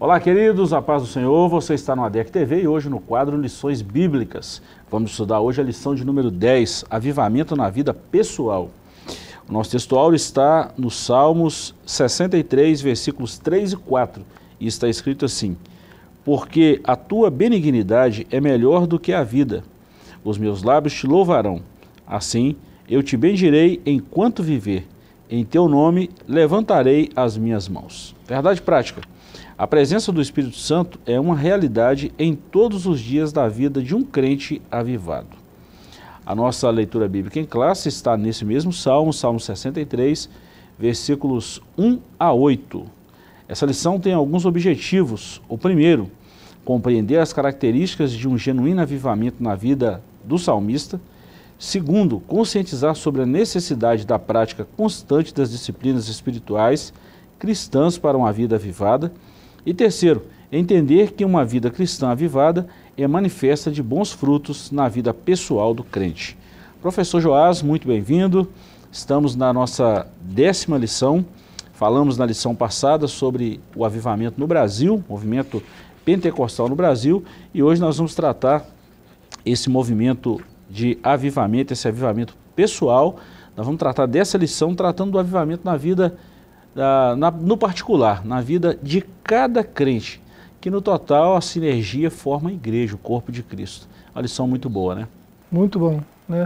Olá, queridos, a paz do Senhor, você está no ADEC TV e hoje no quadro Lições Bíblicas. Vamos estudar hoje a lição de número 10, Avivamento na Vida Pessoal. O nosso textual está no Salmos 63, versículos 3 e 4, e está escrito assim: Porque a tua benignidade é melhor do que a vida, os meus lábios te louvarão. Assim, eu te bendirei enquanto viver, em teu nome levantarei as minhas mãos. Verdade prática. A presença do Espírito Santo é uma realidade em todos os dias da vida de um crente avivado. A nossa leitura bíblica em classe está nesse mesmo Salmo, Salmo 63, versículos 1 a 8. Essa lição tem alguns objetivos. O primeiro, compreender as características de um genuíno avivamento na vida do salmista. Segundo, conscientizar sobre a necessidade da prática constante das disciplinas espirituais cristãs para uma vida avivada. E terceiro, entender que uma vida cristã avivada é manifesta de bons frutos na vida pessoal do crente. Professor Joás, muito bem-vindo. Estamos na nossa 10ª lição. Falamos na lição passada sobre o avivamento no Brasil, movimento pentecostal no Brasil, e hoje nós vamos tratar esse movimento de avivamento, esse avivamento pessoal. Nós vamos tratar dessa lição tratando do avivamento na vida no particular, na vida de cada crente, que no total a sinergia forma a igreja, o corpo de Cristo. Uma lição muito boa, né? Muito bom, né?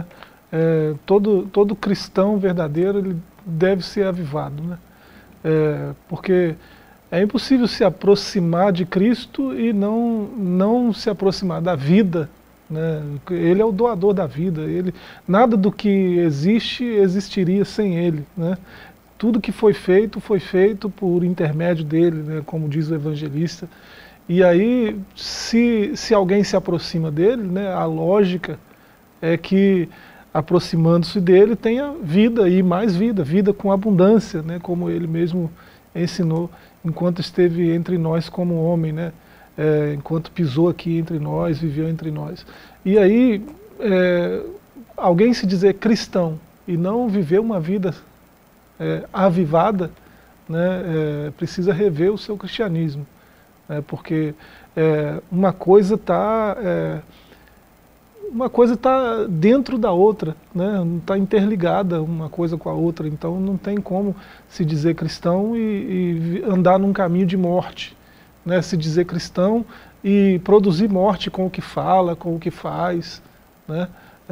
Todo cristão verdadeiro ele deve ser avivado, né? Porque é impossível se aproximar de Cristo e não se aproximar da vida, né? Ele é o doador da vida, nada do que existe existiria sem Ele, né? Tudo que foi feito por intermédio dele, né, como diz o evangelista. E aí, se alguém se aproxima dele, né, a lógica é que, aproximando-se dele, tenha vida e mais vida, vida com abundância, né, como ele mesmo ensinou enquanto esteve entre nós como homem, né, enquanto pisou aqui entre nós, viveu entre nós. E aí, alguém se dizer cristão e não viver uma vida avivada, né, precisa rever o seu cristianismo, né, porque uma coisa está dentro da outra, né, não está interligada uma coisa com a outra, então não tem como se dizer cristão e andar num caminho de morte, né, se dizer cristão e produzir morte com o que fala, com o que faz, né,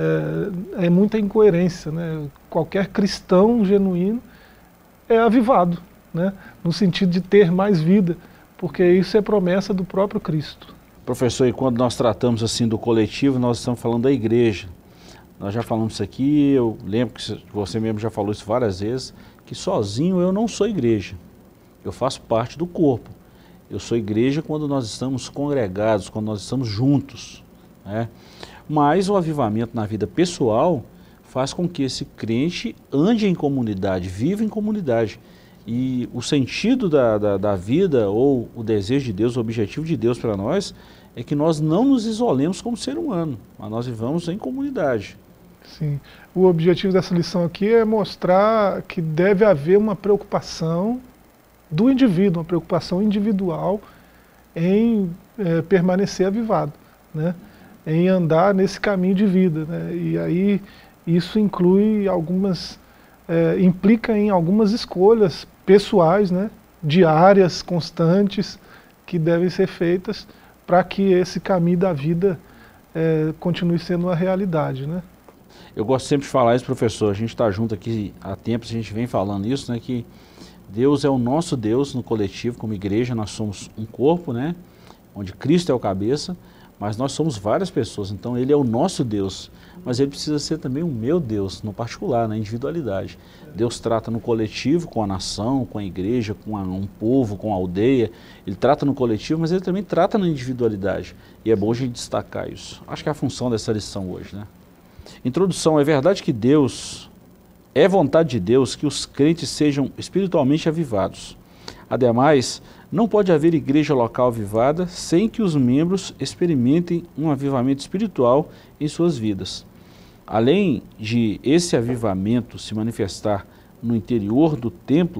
é muita incoerência, né, qualquer cristão genuíno é avivado, né? No sentido de ter mais vida, porque isso é promessa do próprio Cristo. Professor, e quando nós tratamos assim do coletivo, nós estamos falando da igreja. Nós já falamos isso aqui, eu lembro que você mesmo já falou isso várias vezes, que sozinho eu não sou igreja, eu faço parte do corpo. Eu sou igreja quando nós estamos congregados, quando nós estamos juntos, né? Mas o avivamento na vida pessoal faz com que esse crente ande em comunidade, viva em comunidade. E o sentido da vida, ou o desejo de Deus, o objetivo de Deus para nós, é que nós não nos isolemos como ser humano, mas nós vivamos em comunidade. Sim. O objetivo dessa lição aqui é mostrar que deve haver uma preocupação do indivíduo, uma preocupação individual em permanecer avivado, né? Em andar nesse caminho de vida, né? E aí isso inclui implica em algumas escolhas pessoais, né, diárias, constantes, que devem ser feitas para que esse caminho da vida continue sendo uma realidade, né? Eu gosto sempre de falar isso, professor, a gente está junto aqui há tempos, a gente vem falando isso, né, que Deus é o nosso Deus no coletivo, como igreja, nós somos um corpo, né, onde Cristo é o cabeça, mas nós somos várias pessoas, então Ele é o nosso Deus, mas Ele precisa ser também o meu Deus, no particular, na individualidade. Deus trata no coletivo, com a nação, com a igreja, com um povo, com a aldeia. Ele trata no coletivo, mas Ele também trata na individualidade. E é bom a gente destacar isso. Acho que é a função dessa lição hoje, né? Introdução: é verdade que é vontade de Deus que os crentes sejam espiritualmente avivados. Ademais, não pode haver igreja local avivada sem que os membros experimentem um avivamento espiritual em suas vidas. Além de esse avivamento se manifestar no interior do templo,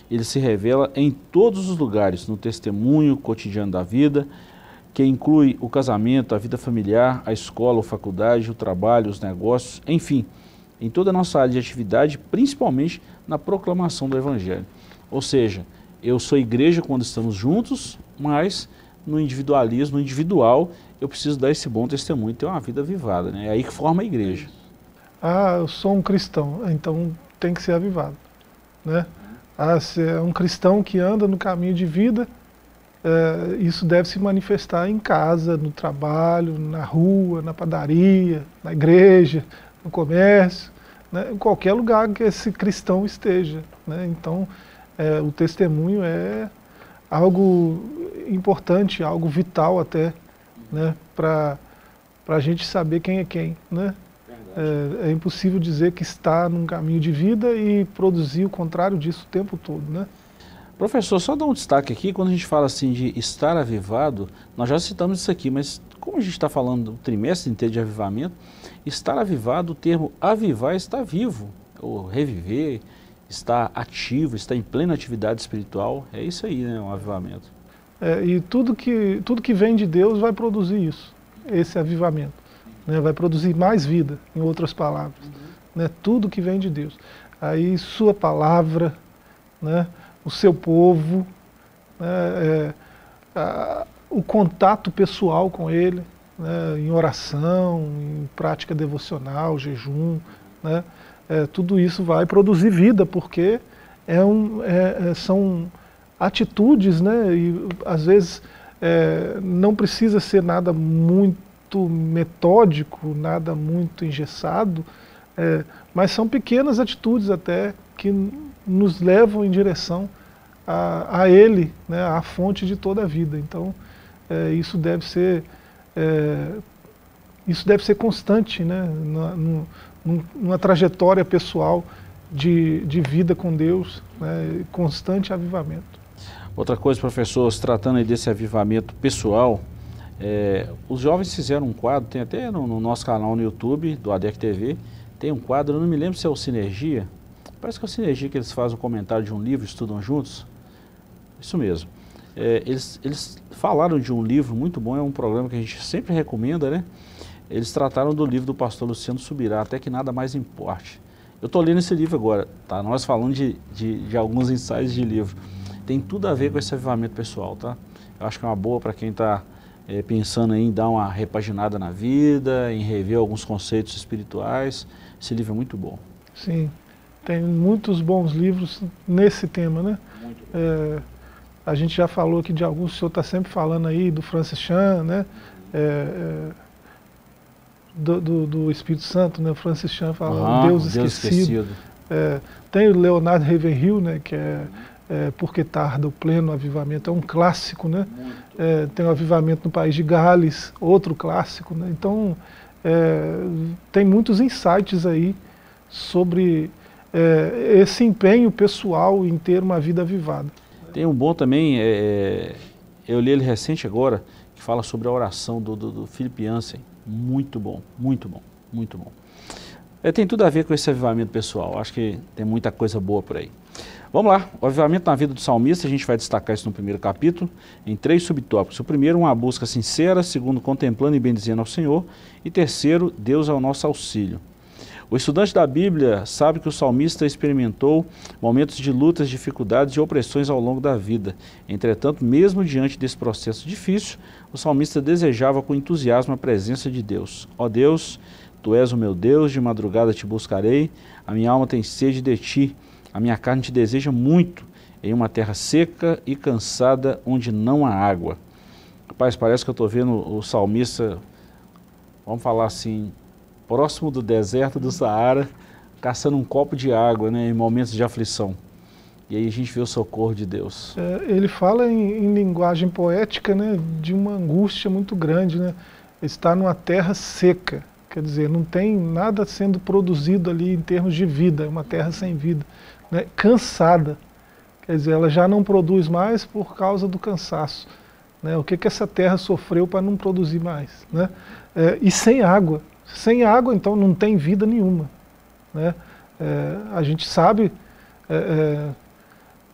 ele se revela em todos os lugares, no testemunho cotidiano da vida, que inclui o casamento, a vida familiar, a escola, a faculdade, o trabalho, os negócios, enfim, em toda a nossa área de atividade, principalmente na proclamação do Evangelho. Ou seja, eu sou igreja quando estamos juntos, mas no individualismo, no individual, eu preciso dar esse bom testemunho, ter uma vida avivada, né? É aí que forma a igreja. Ah, eu sou um cristão, então tem que ser avivado, né? Ah, se é um cristão que anda no caminho de vida, isso deve se manifestar em casa, no trabalho, na rua, na padaria, na igreja, no comércio, né? Em qualquer lugar que esse cristão esteja, né? Então, o testemunho é algo importante, algo vital até, né? Para a gente saber quem é quem, né? É impossível dizer que está num caminho de vida e produzir o contrário disso o tempo todo, né? Professor, só dar um destaque aqui, quando a gente fala assim de estar avivado, nós já citamos isso aqui, mas como a gente está falando do trimestre inteiro de avivamento, estar avivado, o termo avivar é estar vivo, ou reviver, estar ativo, estar em plena atividade espiritual, é isso aí, né, um avivamento. E tudo que vem de Deus vai produzir isso, esse avivamento, né? Vai produzir mais vida, em outras palavras, né? Tudo que vem de Deus. Aí sua palavra, né? O seu povo, né? O contato pessoal com Ele, né? Em oração, em prática devocional, jejum, né? Tudo isso vai produzir vida, porque são atitudes, né? E às vezes não precisa ser nada muito metódico, nada muito engessado, mas são pequenas atitudes até que nos levam em direção a Ele, né? A fonte de toda a vida. Então isso deve ser constante, né? Numa trajetória pessoal de vida com Deus, né? Constante avivamento. Outra coisa, professor, se tratando aí desse avivamento pessoal, os jovens fizeram um quadro, tem até no nosso canal no YouTube, do ADEC TV, tem um quadro, eu não me lembro se é o Sinergia, parece que é o Sinergia que eles fazem um comentário de um livro, estudam juntos, isso mesmo. Eles falaram de um livro muito bom, é um programa que a gente sempre recomenda, né? Eles trataram do livro do pastor Luciano Subirá, Até que Nada Mais Importe. Eu estou lendo esse livro agora, tá? Nós falando de alguns ensaios de livro. Tem tudo a ver com esse avivamento pessoal, tá? Eu acho que é uma boa para quem está pensando em dar uma repaginada na vida, em rever alguns conceitos espirituais. Esse livro é muito bom. Sim, tem muitos bons livros nesse tema, né? Muito bom. A gente já falou aqui de alguns, o senhor está sempre falando aí do Francis Chan, né? Do Espírito Santo, né? O Francis Chan fala Deus Esquecido. Tem o Leonardo Ravenhill, né? Que Porque Tarda o Pleno Avivamento, é um clássico, né? Tem o Avivamento no País de Gales, outro clássico, né? Então, tem muitos insights aí sobre esse empenho pessoal em ter uma vida avivada. Tem um bom também, eu li ele recente agora, que fala sobre a oração do Philip Yancey. Muito bom, muito bom, muito bom. Tem tudo a ver com esse avivamento pessoal, acho que tem muita coisa boa por aí. Vamos lá, o avivamento na vida do salmista, a gente vai destacar isso no primeiro capítulo, em 3 subtópicos. O primeiro, uma busca sincera, segundo, contemplando e bendizendo ao Senhor, e terceiro, Deus é o nosso auxílio. O estudante da Bíblia sabe que o salmista experimentou momentos de lutas, dificuldades e opressões ao longo da vida. Entretanto, mesmo diante desse processo difícil, o salmista desejava com entusiasmo a presença de Deus. Ó Deus, Tu és o meu Deus, de madrugada te buscarei, a minha alma tem sede de Ti, a minha carne te deseja muito, em uma terra seca e cansada, onde não há água. Rapaz, parece que eu estou vendo o salmista, vamos falar assim, próximo do deserto do Saara, caçando um copo de água, né, em momentos de aflição. E aí a gente vê o socorro de Deus. Ele fala em linguagem poética, né, de uma angústia muito grande, né? Está numa terra seca, quer dizer, não tem nada sendo produzido ali em termos de vida, é uma terra sem vida, né? Cansada, quer dizer, ela já não produz mais por causa do cansaço, né? O que essa terra sofreu para não produzir mais, né? E sem água. Sem água, então, não tem vida nenhuma, né? A gente sabe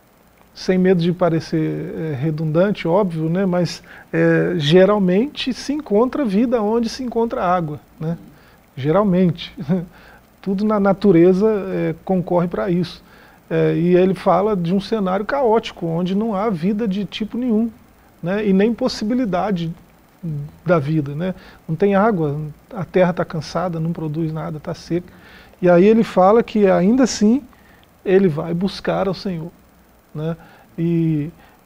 sem medo de parecer redundante, óbvio, né? Mas geralmente se encontra vida onde se encontra água, né? Geralmente. Tudo na natureza concorre para isso. E ele fala de um cenário caótico, onde não há vida de tipo nenhum, né? E nem possibilidade da vida, né? Não tem água, a terra está cansada, não produz nada, está seca. E aí ele fala que ainda assim ele vai buscar ao Senhor, né? E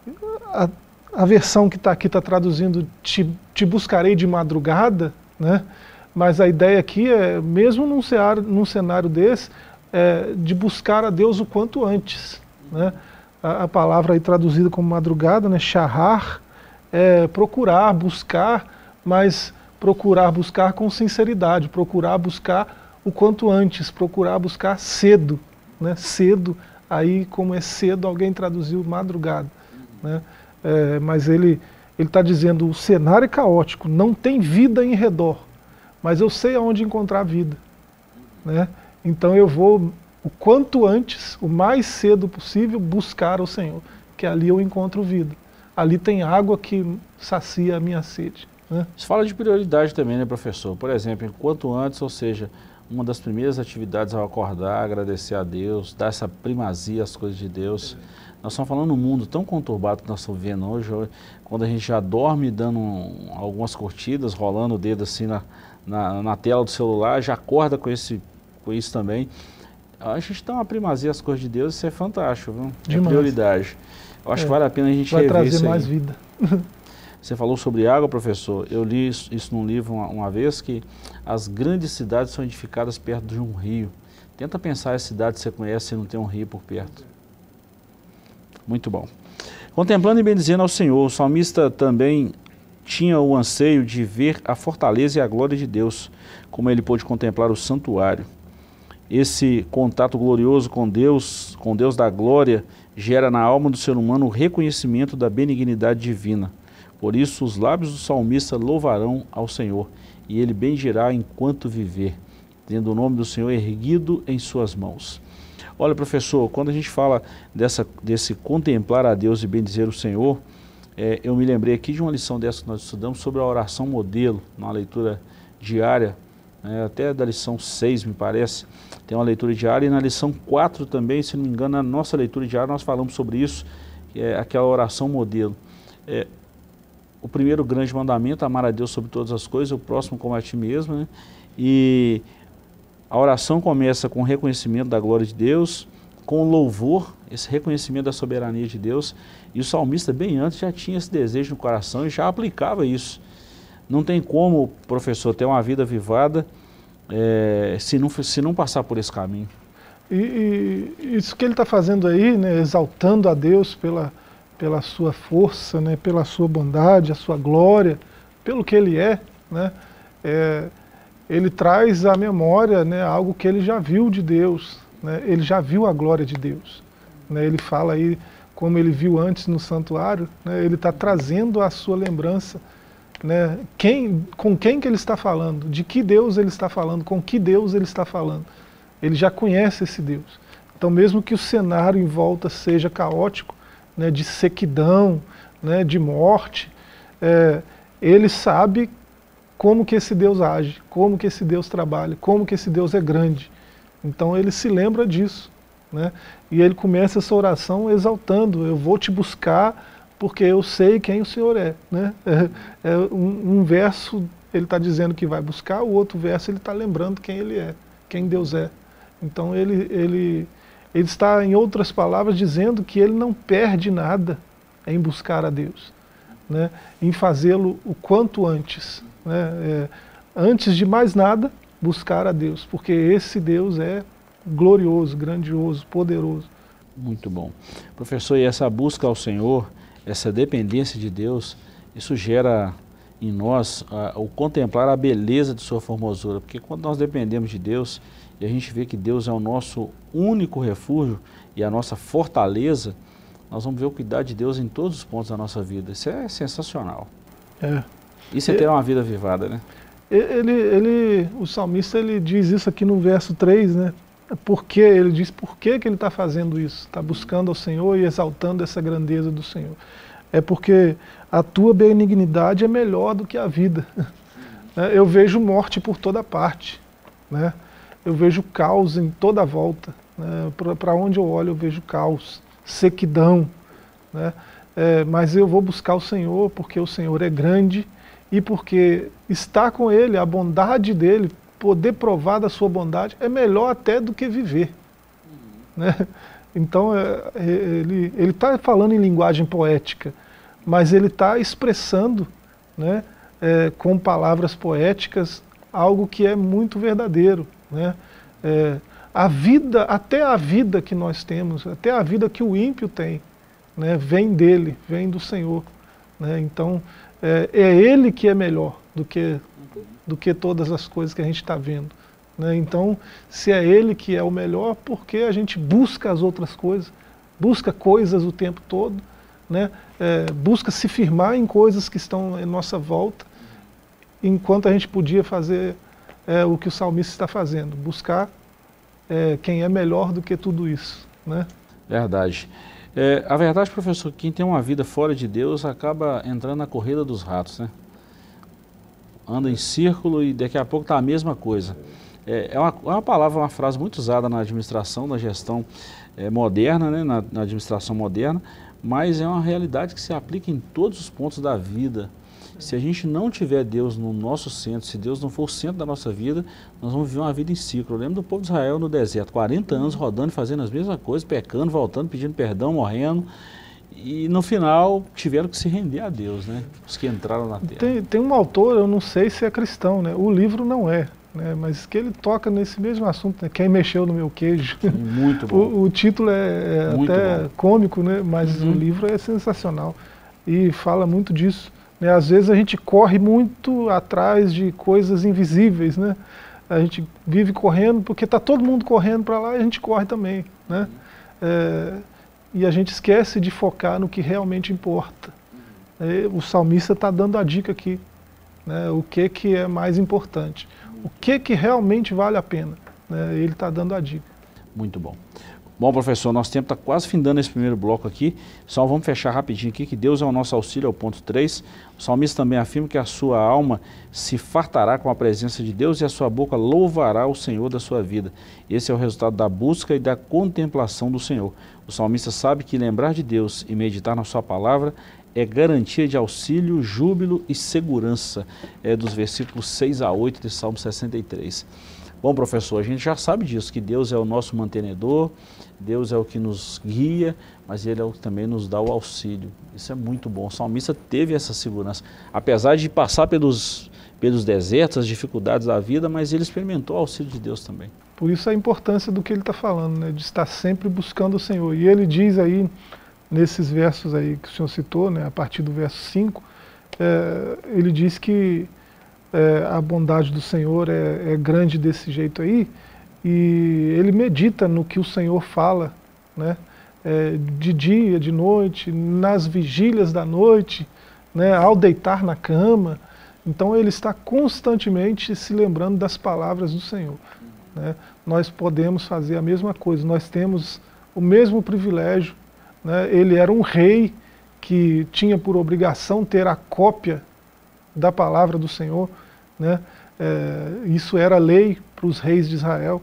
a versão que está aqui está traduzindo te buscarei de madrugada, né? Mas a ideia aqui é, mesmo num cenário desse, de buscar a Deus o quanto antes, né? A palavra aí traduzida como madrugada, né? Shahar, procurar, buscar, mas procurar buscar com sinceridade, procurar buscar o quanto antes, procurar buscar cedo, né? Cedo, aí como é cedo, alguém traduziu madrugada, né? Mas ele está dizendo, o cenário é caótico, não tem vida em redor, mas eu sei aonde encontrar vida, né? Então eu vou o quanto antes, o mais cedo possível, buscar o Senhor, que ali eu encontro vida. Ali tem água que sacia a minha sede, né? Você fala de prioridade também, né, professor? Por exemplo, enquanto antes, ou seja, uma das primeiras atividades ao acordar, agradecer a Deus, dar essa primazia às coisas de Deus. Nós estamos falando num mundo tão conturbado que nós estamos vendo hoje, quando a gente já dorme dando algumas curtidas, rolando o dedo assim na tela do celular, já acorda com isso também. A gente dá uma primazia às coisas de Deus, isso é fantástico, viu? É prioridade. Eu acho que vale a pena a gente rever isso aí. Vai trazer mais vida. Você falou sobre água, professor. Eu li isso num livro uma vez, que as grandes cidades são edificadas perto de um rio. Tenta pensar as cidades que você conhece e não tem um rio por perto. Muito bom. Contemplando e bendizendo ao Senhor, o salmista também tinha o anseio de ver a fortaleza e a glória de Deus, como ele pôde contemplar o santuário. Esse contato glorioso com Deus da glória, gera na alma do ser humano o reconhecimento da benignidade divina. Por isso os lábios do salmista louvarão ao Senhor, e ele bendirá enquanto viver, tendo o nome do Senhor erguido em suas mãos. Olha, professor, quando a gente fala desse contemplar a Deus e bendizer o Senhor, eu me lembrei aqui de uma lição dessa que nós estudamos sobre a oração modelo, numa leitura diária, até da lição 6, me parece, tem uma leitura diária, e na lição 4 também, se não me engano, na nossa leitura diária nós falamos sobre isso, que é aquela oração modelo. O primeiro grande mandamento, amar a Deus sobre todas as coisas, o próximo como a ti mesmo, né? E a oração começa com o reconhecimento da glória de Deus, com louvor, esse reconhecimento da soberania de Deus, e o salmista bem antes já tinha esse desejo no coração e já aplicava isso. Não tem como, professor, ter uma vida avivada se não passar por esse caminho. E isso que ele está fazendo aí, né, exaltando a Deus pela sua força, né, pela sua bondade, a sua glória, pelo que ele é, né, ele traz à memória, né, algo que ele já viu de Deus, né, ele já viu a glória de Deus, né, ele fala aí como ele viu antes no santuário, né, ele está trazendo a sua lembrança, né, com quem que ele está falando, de que Deus ele está falando, com que Deus ele está falando. Ele já conhece esse Deus. Então mesmo que o cenário em volta seja caótico, né, de sequidão, né, de morte, ele sabe como que esse Deus age, como que esse Deus trabalha, como que esse Deus é grande. Então ele se lembra disso, né, e ele começa essa oração exaltando, eu vou te buscar porque eu sei quem o Senhor é, né? Um verso ele está dizendo que vai buscar, o outro verso ele está lembrando quem ele é, quem Deus é. Então ele está, em outras palavras, dizendo que ele não perde nada em buscar a Deus, né? Em fazê-lo o quanto antes, né? Antes de mais nada, buscar a Deus, porque esse Deus é glorioso, grandioso, poderoso. Muito bom. Professor, e essa busca ao Senhor, essa dependência de Deus, isso gera em nós o contemplar a beleza de sua formosura, porque quando nós dependemos de Deus e a gente vê que Deus é o nosso único refúgio e a nossa fortaleza, nós vamos ver o cuidado de Deus em todos os pontos da nossa vida. Isso é sensacional. Isso é ter uma vida avivada, né? O salmista ele diz isso aqui no verso 3, né? porque ele diz por que ele está fazendo isso, está buscando ao Senhor e exaltando essa grandeza do Senhor. É porque a tua benignidade é melhor do que a vida. Eu vejo morte por toda parte, né? Eu vejo caos em toda a volta, né? Para onde eu olho eu vejo caos, sequidão, né? Mas eu vou buscar o Senhor porque o Senhor é grande e porque estar com Ele, a bondade dEle, poder provar da sua bondade é melhor até do que viver, né? Então ele está falando em linguagem poética, mas ele está expressando, né, com palavras poéticas algo que é muito verdadeiro, né? A vida, até a vida que nós temos, até a vida que o ímpio tem, né, vem dele, vem do Senhor, né? Então é Ele que é melhor do que todas as coisas que a gente está vendo, né? Então, se é Ele que é o melhor, por que a gente busca as outras coisas? Busca coisas o tempo todo, né? Busca se firmar em coisas que estão em nossa volta, enquanto a gente podia fazer o que o salmista está fazendo, buscar quem é melhor do que tudo isso, né? Verdade. A verdade, professor, quem tem uma vida fora de Deus acaba entrando na corrida dos ratos, né? Anda em círculo e daqui a pouco está a mesma coisa. É uma palavra, uma frase muito usada na administração, na gestão moderna, né? Na administração moderna, mas é uma realidade que se aplica em todos os pontos da vida. Se a gente não tiver Deus no nosso centro, se Deus não for o centro da nossa vida, nós vamos viver uma vida em ciclo. Eu lembro do povo de Israel no deserto, 40 anos rodando, fazendo as mesmas coisas, pecando, voltando, pedindo perdão, morrendo. E no final tiveram que se render a Deus, né? Os que entraram na terra. Tem um autor, eu não sei se é cristão, né? O livro não é, né? Mas que ele toca nesse mesmo assunto, né? Quem mexeu no meu queijo. Muito bom. O título é até bom, cômico, né? Mas o livro é sensacional e fala muito disso, né? Às vezes a gente corre muito atrás de coisas invisíveis, né? A gente vive correndo porque está todo mundo correndo para lá e a gente corre também, né? E a gente esquece de focar no que realmente importa. O salmista está dando a dica aqui, né? O que é mais importante, o que realmente vale a pena, né? Ele está dando a dica. Muito bom. Bom, professor, nosso tempo está quase findando esse primeiro bloco aqui, só vamos fechar rapidinho aqui, que Deus é o nosso auxílio, é o ponto 3. O salmista também afirma que a sua alma se fartará com a presença de Deus e a sua boca louvará o Senhor da sua vida. Esse é o resultado da busca e da contemplação do Senhor. O salmista sabe que lembrar de Deus e meditar na sua palavra é garantia de auxílio, júbilo e segurança, dos versículos 6 a 8 de Salmo 63. Bom, professor, a gente já sabe disso, que Deus é o nosso mantenedor, Deus é o que nos guia, mas Ele é o que também nos dá o auxílio. Isso é muito bom. O salmista teve essa segurança, apesar de passar pelos desertos, as dificuldades da vida, mas ele experimentou o auxílio de Deus também. Por isso a importância do que ele está falando, né? De estar sempre buscando o Senhor. E ele diz aí, nesses versos aí que o senhor citou, né? A partir do verso 5, ele diz que a bondade do Senhor é grande desse jeito aí, e ele medita no que o Senhor fala, né? De dia, de noite, nas vigílias da noite, né? Ao deitar na cama. Então ele está constantemente se lembrando das palavras do Senhor, né? Nós podemos fazer a mesma coisa, nós temos o mesmo privilégio, né? Ele era um rei que tinha por obrigação ter a cópia da palavra do Senhor, né? Isso era lei para os reis de Israel.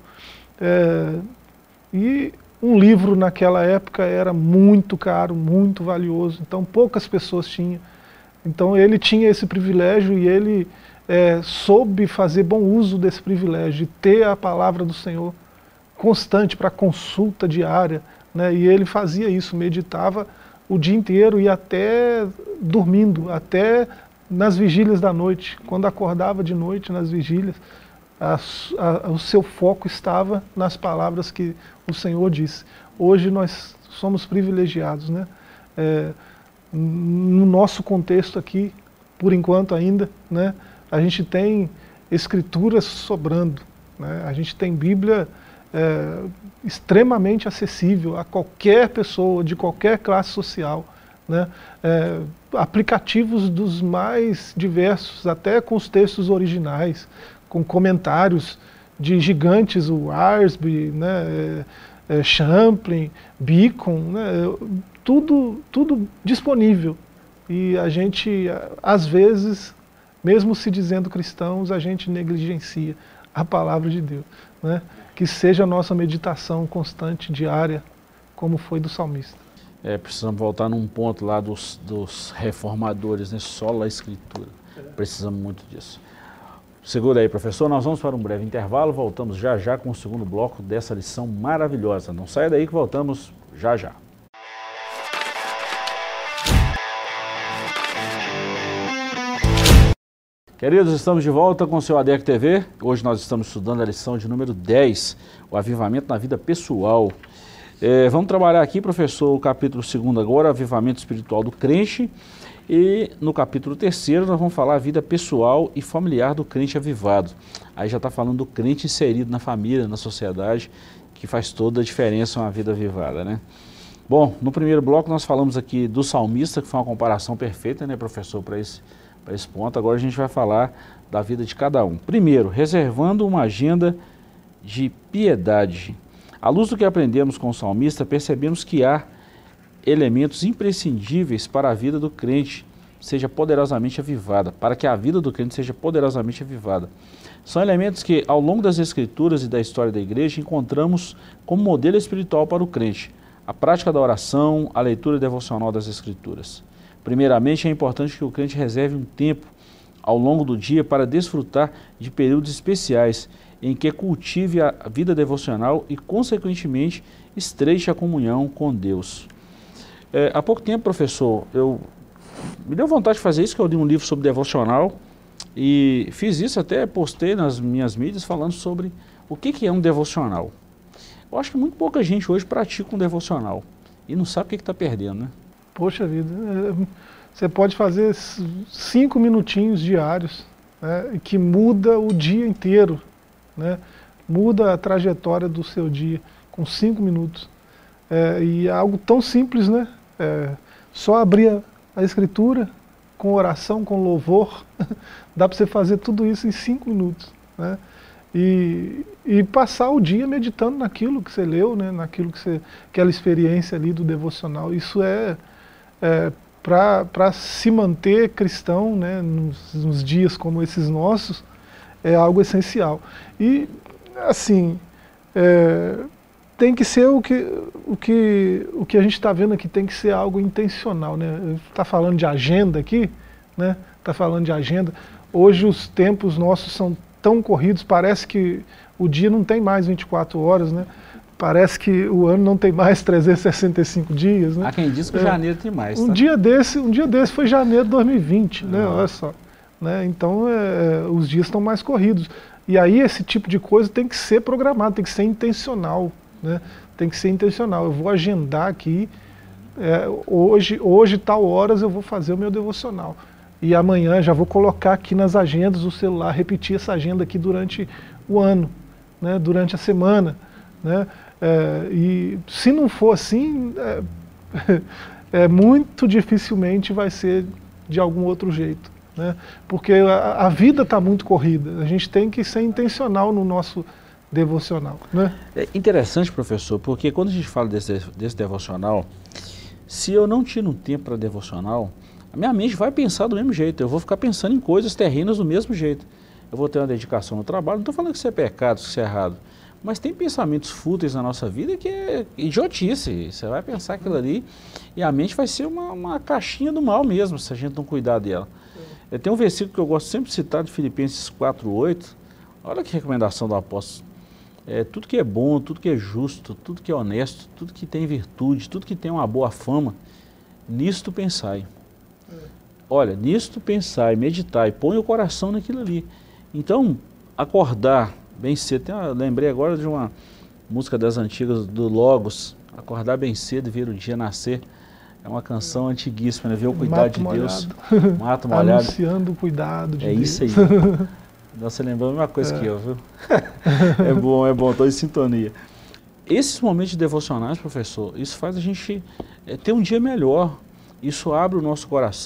E um livro naquela época era muito caro, muito valioso, então poucas pessoas tinham. Então ele tinha esse privilégio e ele soube fazer bom uso desse privilégio, de ter a palavra do Senhor constante para consulta diária, né? E ele fazia isso, meditava o dia inteiro e até dormindo, até nas vigílias da noite. Quando acordava de noite nas vigílias, o seu foco estava nas palavras que o Senhor disse. Hoje nós somos privilegiados, né? No nosso contexto aqui, por enquanto ainda, né? A gente tem escrituras sobrando, né? A gente tem Bíblia extremamente acessível a qualquer pessoa, de qualquer classe social, né? Aplicativos dos mais diversos, até com os textos originais, com comentários de gigantes, o Arsby, né, Champlin, Bacon, né, tudo disponível. E a gente, às vezes, mesmo se dizendo cristãos, a gente negligencia a palavra de Deus, né? Que seja a nossa meditação constante, diária, como foi do salmista. Precisamos voltar num ponto lá dos reformadores, né? Sola Escritura. Precisamos muito disso. Segura aí, professor, nós vamos para um breve intervalo, voltamos já já com o segundo bloco dessa lição maravilhosa. Não saia daí que voltamos já já. Queridos, estamos de volta com o seu ADEC TV. Hoje nós estamos estudando a lição de número 10, o avivamento na vida pessoal. Vamos trabalhar aqui, professor, o capítulo 2 agora, avivamento espiritual do crente. E no capítulo 3 nós vamos falar a vida pessoal e familiar do crente avivado. Aí já está falando do crente inserido na família, na sociedade, que faz toda a diferença uma vida avivada, né? Bom, no primeiro bloco nós falamos aqui do salmista, que foi uma comparação perfeita, né, professor, para esse ponto. Agora a gente vai falar da vida de cada um. Primeiro, reservando uma agenda de piedade. À luz do que aprendemos com o salmista, percebemos que há elementos imprescindíveis para a vida do crente seja poderosamente avivada, para que a vida do crente seja poderosamente avivada. São elementos que, ao longo das Escrituras e da história da igreja, encontramos como modelo espiritual para o crente: a prática da oração, a leitura devocional das Escrituras. Primeiramente, é importante que o crente reserve um tempo ao longo do dia para desfrutar de períodos especiais em que cultive a vida devocional e, consequentemente, estreite a comunhão com Deus. Há pouco tempo, professor, me deu vontade de fazer isso, que eu li um livro sobre devocional e fiz isso, até postei nas minhas mídias falando sobre o que é um devocional. Eu acho que muito pouca gente hoje pratica um devocional e não sabe o que está perdendo, né? Poxa vida, você pode fazer 5 minutinhos diários, né, que muda o dia inteiro, né, muda a trajetória do seu dia com 5 minutos. E é algo tão simples, né? Só abrir a Escritura com oração, com louvor, dá para você fazer tudo isso em 5 minutos, né? E passar o dia meditando naquilo que você leu, né? Naquilo que aquela experiência ali do devocional. Isso para se manter cristão, né? Nos dias como esses nossos, é algo essencial. E, assim, tem que ser o que a gente está vendo aqui, tem que ser algo intencional, né? Está falando de agenda aqui, né? Está falando de agenda. Hoje os tempos nossos são tão corridos, parece que o dia não tem mais 24 horas, né? Parece que o ano não tem mais 365 dias, né? Há quem diz que janeiro tem mais, tá? Um dia desse foi janeiro de 2020, né? Olha só, né? Então os dias estão mais corridos. E aí esse tipo de coisa tem que ser programado, tem que ser intencional, né? Tem que ser intencional. Eu vou agendar aqui, hoje tal horas eu vou fazer o meu devocional. E amanhã já vou colocar aqui nas agendas do celular, repetir essa agenda aqui durante o ano, né? Durante a semana, né? E se não for assim, muito dificilmente vai ser de algum outro jeito, né? Porque a vida está muito corrida, a gente tem que ser intencional no nosso devocional, né? É interessante, professor, porque quando a gente fala desse devocional, se eu não tiro um tempo para devocional, a minha mente vai pensar do mesmo jeito, eu vou ficar pensando em coisas terrenas do mesmo jeito. Eu vou ter uma dedicação no trabalho, não estou falando que isso é pecado, que isso é errado, mas tem pensamentos fúteis na nossa vida que é idiotice. Você vai pensar aquilo ali e a mente vai ser uma caixinha do mal mesmo, se a gente não cuidar dela. Tem um versículo que eu gosto sempre de citar, de Filipenses 4:8, olha que recomendação do apóstolo. Tudo que é bom, tudo que é justo, tudo que é honesto, tudo que tem virtude, tudo que tem uma boa fama, nisto pensai. Olha, nisto pensai, meditai, põe o coração naquilo ali. Então, acordar bem cedo, lembrei agora de uma música das antigas do Logos, acordar bem cedo e ver o dia nascer. É uma canção antiguíssima, né? Ver o cuidado de Deus. Mato molhado. Anunciando o cuidado de Deus. É isso aí. Você lembrou a mesma coisa que eu, viu? É bom, estou em sintonia. Esses momentos devocionais, professor, isso faz a gente ter um dia melhor. Isso abre o nosso coração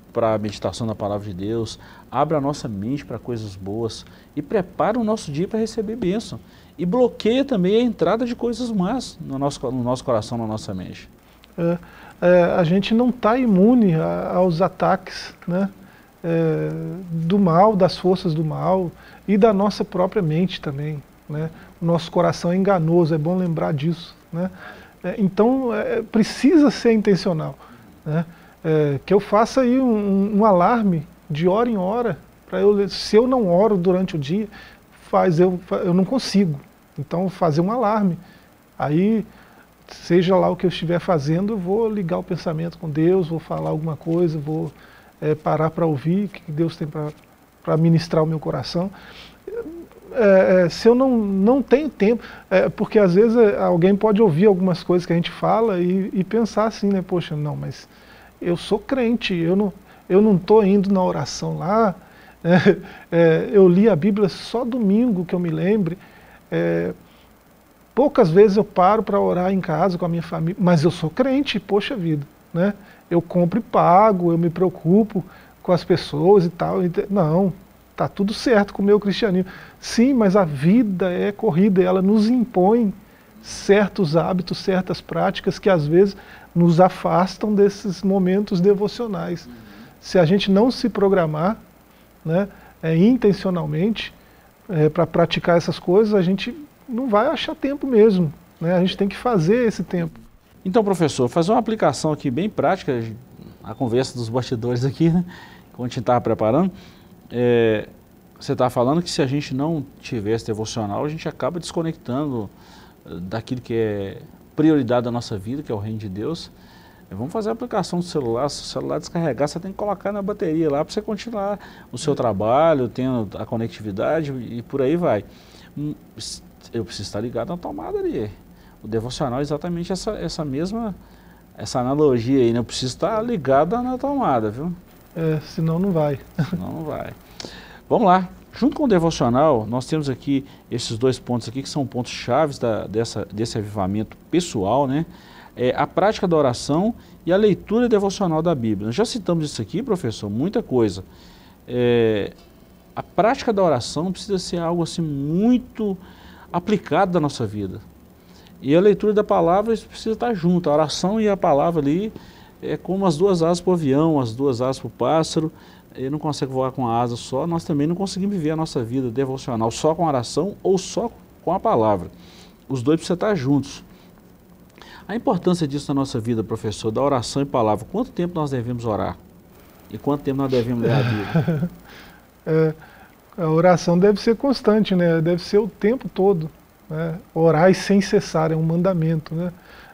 para a meditação da Palavra de Deus, abre a nossa mente para coisas boas e prepara o nosso dia para receber bênção. E bloqueia também a entrada de coisas más no nosso coração, na nossa mente. A gente não está imune aos ataques, né, do mal, das forças do mal e da nossa própria mente também, né? O nosso coração é enganoso, é bom lembrar disso, né? Então precisa ser intencional, né? Que eu faça aí um alarme de hora em hora, se eu não oro durante o dia, eu não consigo. Então fazer um alarme, aí seja lá o que eu estiver fazendo, eu vou ligar o pensamento com Deus, vou falar alguma coisa, vou parar para ouvir o que Deus tem para ministrar o meu coração. Se eu não tenho tempo, porque às vezes alguém pode ouvir algumas coisas que a gente fala e pensar assim, né, poxa, não, mas eu sou crente, eu não estou indo na oração lá, eu li a Bíblia só domingo que eu me lembre, poucas vezes eu paro para orar em casa com a minha família, mas eu sou crente, poxa vida, né? Eu compro e pago, eu me preocupo com as pessoas e tal. Não, tá tudo certo com o meu cristianismo. Sim, mas a vida é corrida, ela nos impõe certos hábitos, certas práticas que às vezes nos afastam desses momentos devocionais. Se a gente não se programar, né, intencionalmente, para praticar essas coisas, a gente não vai achar tempo mesmo, né? A gente tem que fazer esse tempo. Então, professor, fazer uma aplicação aqui bem prática, a conversa dos bastidores aqui, né, quando a gente estava preparando, você está falando que se a gente não tivesse devocional, a gente acaba desconectando daquilo que é prioridade da nossa vida, que é o reino de Deus. Vamos fazer a aplicação do celular, se o celular descarregar, você tem que colocar na bateria lá para você continuar o seu trabalho, tendo a conectividade e por aí vai. Eu preciso estar ligado na tomada ali. O devocional é exatamente essa analogia aí, né? Eu preciso estar ligado na tomada, viu? Senão não vai. Senão não vai. Vamos lá. Junto com o devocional, nós temos aqui esses dois pontos aqui que são pontos chaves desse avivamento pessoal, né? A prática da oração e a leitura devocional da Bíblia. Nós já citamos isso aqui, professor, muita coisa. A prática da oração precisa ser algo assim muito aplicado da nossa vida. E a leitura da palavra precisa estar junto. A oração e a palavra ali é como as duas asas para o avião, as duas asas para o pássaro. Ele não consegue voar com a asa só, nós também não conseguimos viver a nossa vida devocional só com a oração ou só com a palavra. Os dois precisam estar juntos. A importância disso na nossa vida, professor, da oração e palavra. Quanto tempo nós devemos orar? E quanto tempo nós devemos ler a Bíblia? A oração deve ser constante, né? Deve ser o tempo todo, né? Orar sem cessar é um mandamento, né?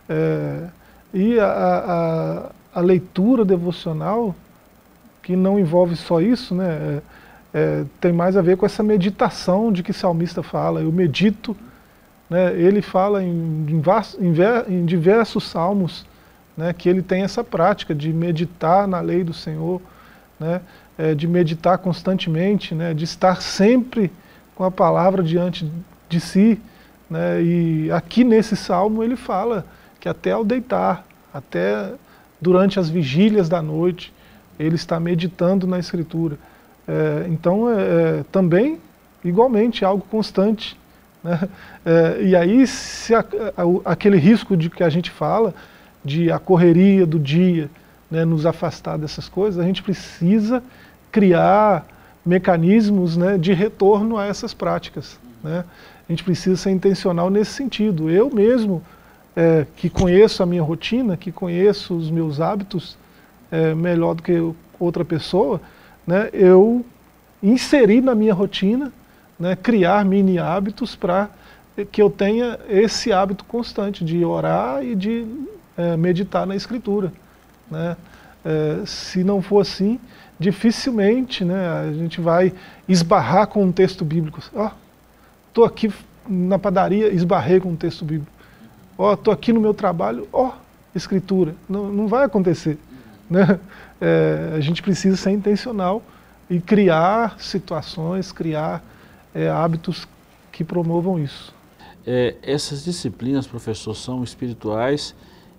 E a leitura devocional, que não envolve só isso, né? Tem mais a ver com essa meditação de que o salmista fala. Eu medito, né? Ele fala em diversos salmos, né, que ele tem essa prática de meditar na lei do Senhor, né? De meditar constantemente, né, de estar sempre com a palavra diante de si, né, e aqui nesse salmo ele fala que até ao deitar, até durante as vigílias da noite, ele está meditando na Escritura. Então também, igualmente, algo constante, né? E aí, se aquele risco de que a gente fala, de a correria do dia, né, nos afastar dessas coisas, a gente precisa criar mecanismos, né, de retorno a essas práticas, né? A gente precisa ser intencional nesse sentido. Eu mesmo, que conheço a minha rotina, que conheço os meus hábitos melhor do que outra pessoa, né, eu inseri na minha rotina, né, criar mini hábitos para que eu tenha esse hábito constante de orar e de meditar na Escritura, né? Se não for assim, dificilmente, né, a gente vai esbarrar com um texto bíblico. Estou aqui na padaria, esbarrei com um texto bíblico. Estou aqui no meu trabalho, Escritura. Não vai acontecer, né? A gente precisa ser intencional e criar situações, criar hábitos que promovam isso. Essas disciplinas, professor, são espirituais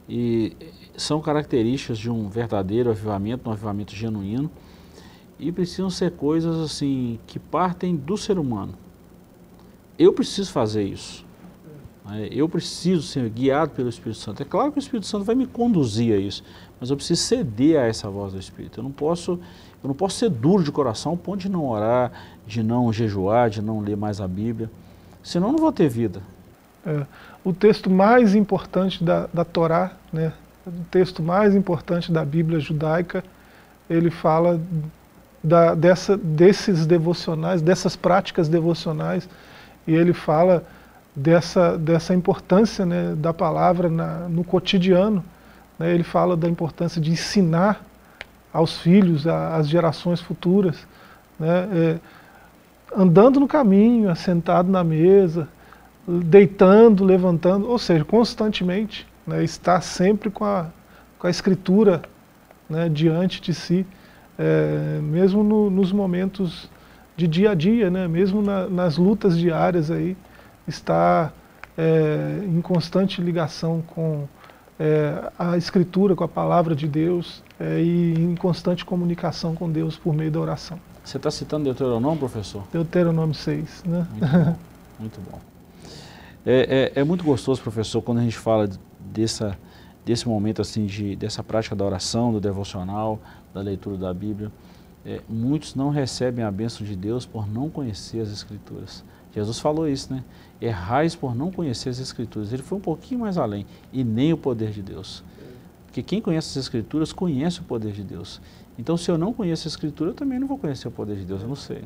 e são características de um verdadeiro avivamento, um avivamento genuíno, e precisam ser coisas assim que partem do ser humano. Eu preciso fazer isso. Eu preciso ser guiado pelo Espírito Santo. É claro que o Espírito Santo vai me conduzir a isso, mas eu preciso ceder a essa voz do Espírito. Eu não posso ser duro de coração ao ponto de não orar, de não jejuar, de não ler mais a Bíblia. Senão eu não vou ter vida. O texto mais importante da Torá, né, o texto mais importante da Bíblia judaica, ele fala desses devocionais, dessas práticas devocionais, e ele fala dessa importância, né, da palavra no cotidiano. Né, ele fala da importância de ensinar aos filhos, às gerações futuras, né, andando no caminho, assentado na mesa, deitando, levantando, ou seja, constantemente, né, estar sempre com a Escritura, né, diante de si, mesmo nos momentos de dia a dia, né, mesmo nas lutas diárias aí, estar em constante ligação com a Escritura, com a Palavra de Deus, e em constante comunicação com Deus por meio da oração. Você está citando Deuteronômio, professor? Deuteronômio 6, né? Muito bom, muito bom. É muito gostoso, professor, quando a gente fala desse momento assim, dessa prática da oração, do devocional, da leitura da Bíblia. Muitos não recebem a bênção de Deus por não conhecer as Escrituras. Jesus falou isso, né? Errais por não conhecer as Escrituras. Ele foi um pouquinho mais além, e nem o poder de Deus. Porque quem conhece as Escrituras conhece o poder de Deus. Então, se eu não conheço a Escritura, eu também não vou conhecer o poder de Deus, eu não sei.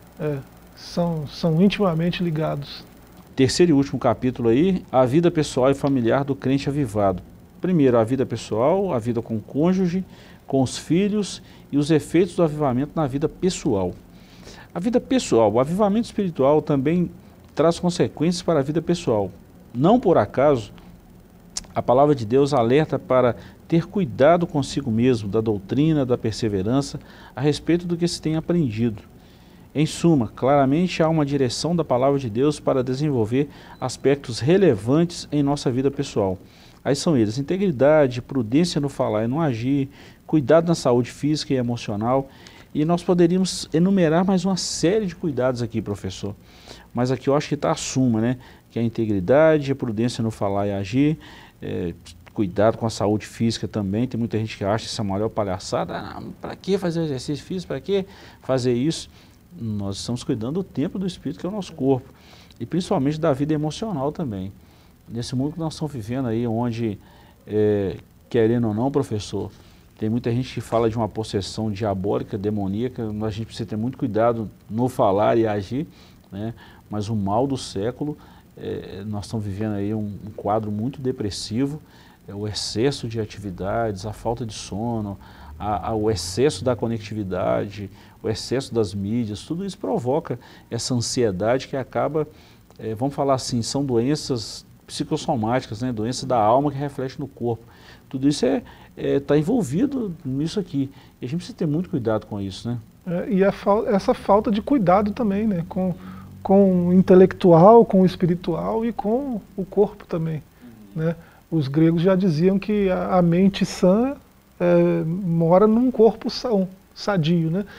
São intimamente ligados. Terceiro e último capítulo aí, a vida pessoal e familiar do crente avivado. Primeiro, a vida pessoal, a vida com o cônjuge, com os filhos e os efeitos do avivamento na vida pessoal. A vida pessoal, o avivamento espiritual também traz consequências para a vida pessoal. Não por acaso, a palavra de Deus alerta para ter cuidado consigo mesmo, da doutrina, da perseverança, a respeito do que se tem aprendido. Em suma, claramente há uma direção da palavra de Deus para desenvolver aspectos relevantes em nossa vida pessoal. Aí são eles: integridade, prudência no falar e no agir, cuidado na saúde física e emocional. E nós poderíamos enumerar mais uma série de cuidados aqui, professor. Mas aqui eu acho que está a suma, né? Que é a integridade, a prudência no falar e agir, cuidado com a saúde física também. Tem muita gente que acha isso a maior palhaçada. Para que fazer exercício físico? Para que fazer isso? Nós estamos cuidando do templo do Espírito, que é o nosso corpo. E principalmente da vida emocional também. Nesse mundo que nós estamos vivendo aí, onde, querendo ou não, professor, tem muita gente que fala de uma possessão diabólica, demoníaca. A gente precisa ter muito cuidado no falar e agir, né? Mas o mal do século, nós estamos vivendo aí um quadro muito depressivo, o excesso de atividades, a falta de sono, o excesso da conectividade, o excesso das mídias, tudo isso provoca essa ansiedade que acaba, vamos falar assim, são doenças psicossomáticas, né? Doenças da alma que refletem no corpo. Tudo isso está envolvido nisso aqui. E a gente precisa ter muito cuidado com isso, né? E essa falta de cuidado também, né? Com o intelectual, com o espiritual e com o corpo também, né? Os gregos já diziam que a mente sã mora num corpo sadio, né?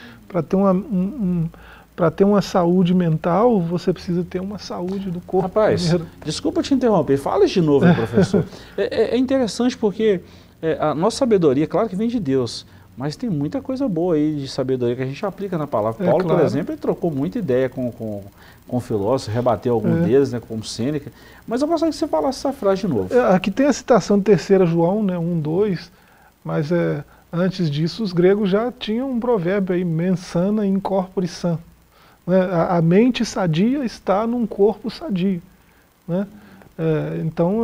Para ter uma saúde mental, você precisa ter uma saúde do corpo. Rapaz, primeiro. Desculpa te interromper, fala de novo, professor. É interessante porque a nossa sabedoria, claro que vem de Deus, mas tem muita coisa boa aí de sabedoria que a gente aplica na palavra. Paulo, claro, por exemplo, ele trocou muita ideia com filósofos, rebateu algum deles, né, como Sêneca. Mas eu gostaria que você falasse essa frase de novo. Aqui tem a citação de 3 João, né, 1:2, mas antes disso os gregos já tinham um provérbio aí, mens sana in corpore sano. A mente sadia está num corpo sadio, né? Então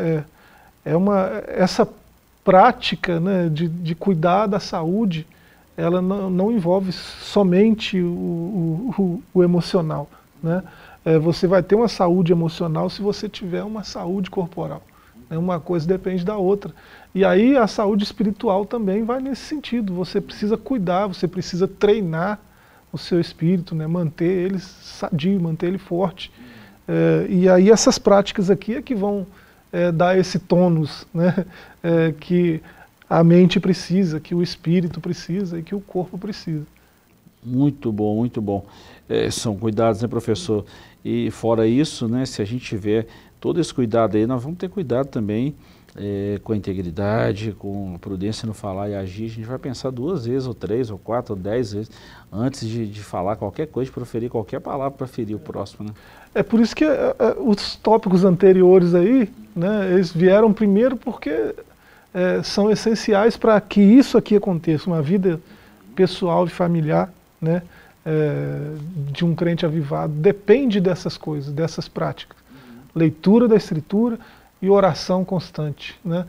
essa prática, né, de cuidar da saúde, ela não envolve somente o emocional, né? Você vai ter uma saúde emocional se você tiver uma saúde corporal, né? Uma coisa depende da outra. E aí a saúde espiritual também vai nesse sentido. Você precisa cuidar, você precisa treinar o seu espírito, né? Manter ele sadio, manter ele forte. E aí essas práticas aqui é que vão dar esse tônus, né, que a mente precisa, que o espírito precisa e que o corpo precisa. Muito bom, muito bom. São cuidados, né, professor? E fora isso, né, se a gente tiver todo esse cuidado aí, nós vamos ter cuidado também com a integridade, com a prudência no falar e agir. A gente vai pensar 2 vezes, ou 3, ou 4, ou 10 vezes, antes de falar qualquer coisa, de proferir qualquer palavra para ferir o próximo, né? É por isso que os tópicos anteriores aí, né, eles vieram primeiro porque são essenciais para que isso aqui aconteça, uma vida pessoal e familiar, né, de um crente avivado, depende dessas coisas, dessas práticas. Leitura da Escritura e oração constante, né?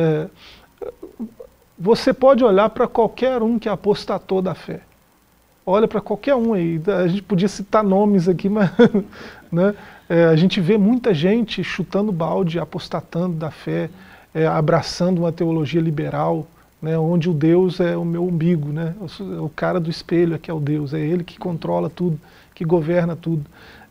Você pode olhar para qualquer um que apostatou da fé. Olha para qualquer um aí, a gente podia citar nomes aqui, mas né, a gente vê muita gente chutando balde, apostatando da fé, abraçando uma teologia liberal, né, onde o Deus é o meu umbigo, né, o cara do espelho é que é o Deus, é ele que controla tudo, que governa tudo.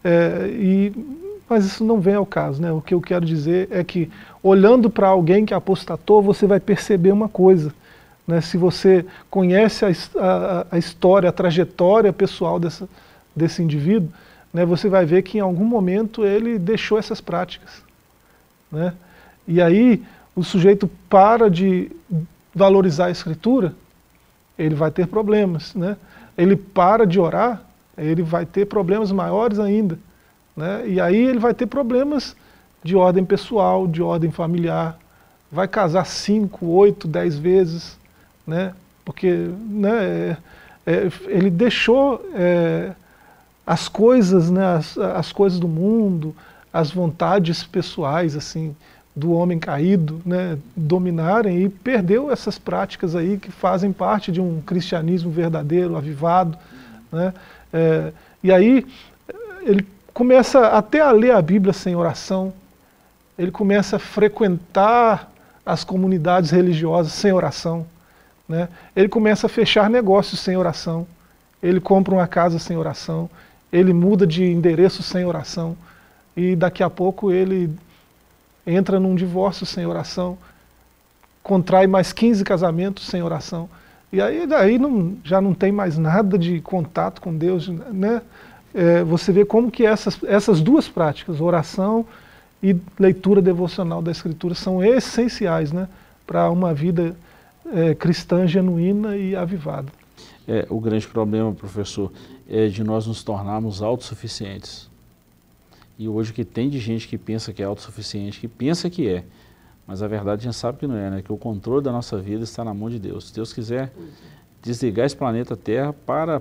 Mas isso não vem ao caso, né? O que eu quero dizer é que, olhando para alguém que apostatou, você vai perceber uma coisa, né? Se você conhece a história, a trajetória pessoal desse indivíduo, né, você vai ver que em algum momento ele deixou essas práticas, né? E aí o sujeito para de valorizar a Escritura, ele vai ter problemas, né? Ele para de orar, ele vai ter problemas maiores ainda, né? E aí ele vai ter problemas de ordem pessoal, de ordem familiar, vai casar 5, 8, 10 vezes, né? Porque, né, ele deixou as coisas, né, as coisas do mundo, as vontades pessoais assim do homem caído, né, dominarem, e perdeu essas práticas aí que fazem parte de um cristianismo verdadeiro, avivado, né? E aí ele começa até a ler a Bíblia sem oração, ele começa a frequentar as comunidades religiosas sem oração, né? Ele começa a fechar negócios sem oração, ele compra uma casa sem oração, ele muda de endereço sem oração, e daqui a pouco ele entra num divórcio sem oração, contrai mais 15 casamentos sem oração, e aí daí já não tem mais nada de contato com Deus, né? Você vê como que essas duas práticas, oração e leitura devocional da Escritura, são essenciais, né, para uma vida cristã genuína e avivada. O grande problema, professor, é de nós nos tornarmos autossuficientes. E hoje o que tem de gente que pensa que é autossuficiente, que pensa que é, mas a verdade a gente sabe que não é, né? Que o controle da nossa vida está na mão de Deus. Se Deus quiser desligar esse planeta Terra,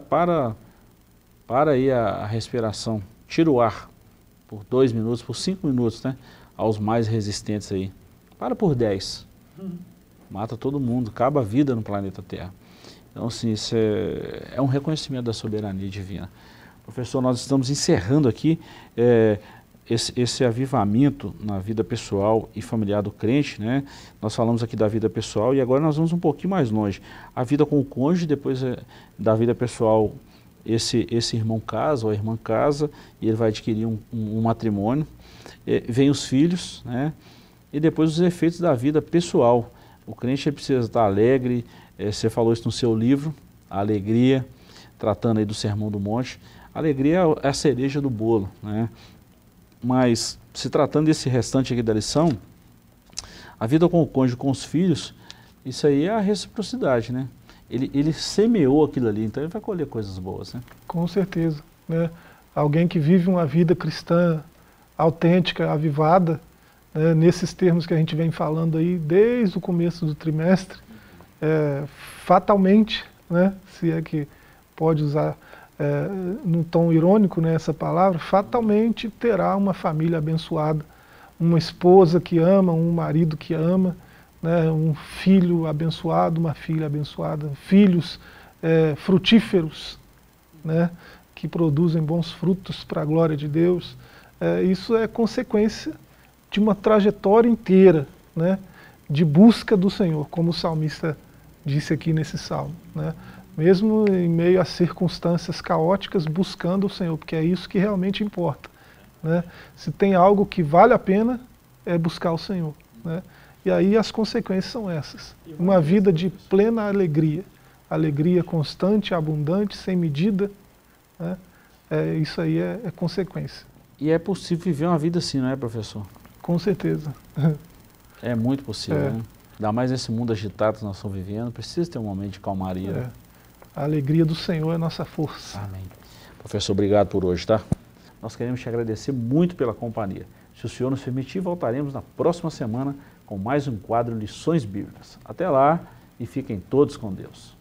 para aí a respiração, tira o ar por 2 minutos, por 5 minutos, né? Aos mais resistentes aí. Para por 10. Mata todo mundo, acaba a vida no planeta Terra. Então, assim, isso é um reconhecimento da soberania divina. Professor, nós estamos encerrando aqui esse avivamento na vida pessoal e familiar do crente, né? Nós falamos aqui da vida pessoal e agora nós vamos um pouquinho mais longe. A vida com o cônjuge, depois da vida pessoal, esse irmão casa ou a irmã casa e ele vai adquirir um matrimônio. Vem os filhos, né? E depois os efeitos da vida pessoal. O crente precisa estar alegre, você falou isso no seu livro, a alegria, tratando aí do Sermão do Monte. A alegria é a cereja do bolo, né? Mas, se tratando desse restante aqui da lição, a vida com o cônjuge, com os filhos, isso aí é a reciprocidade, né? Ele semeou aquilo ali, então ele vai colher coisas boas, né? Com certeza, né? Alguém que vive uma vida cristã autêntica, avivada, né, nesses termos que a gente vem falando aí desde o começo do trimestre, fatalmente, né, se é que pode usar num tom irônico, né, essa palavra, fatalmente terá uma família abençoada, uma esposa que ama, um marido que ama, né, um filho abençoado, uma filha abençoada, filhos frutíferos, né, que produzem bons frutos para a glória de Deus. Isso é consequência de uma trajetória inteira, né, de busca do Senhor, como o salmista disse aqui nesse salmo, né? Mesmo em meio a circunstâncias caóticas, buscando o Senhor, porque é isso que realmente importa, né? Se tem algo que vale a pena, é buscar o Senhor, né? E aí as consequências são essas. Uma vida de plena alegria. Alegria constante, abundante, sem medida, né? Isso aí é consequência. E é possível viver uma vida assim, não é, professor? Com certeza. É muito possível, né? Ainda mais nesse mundo agitado que nós estamos vivendo, precisa ter um momento de calmaria. Né? A alegria do Senhor é nossa força. Amém. Professor, obrigado por hoje, tá? Nós queremos te agradecer muito pela companhia. Se o Senhor nos permitir, voltaremos na próxima semana com mais um quadro Lições Bíblicas. Até lá e fiquem todos com Deus.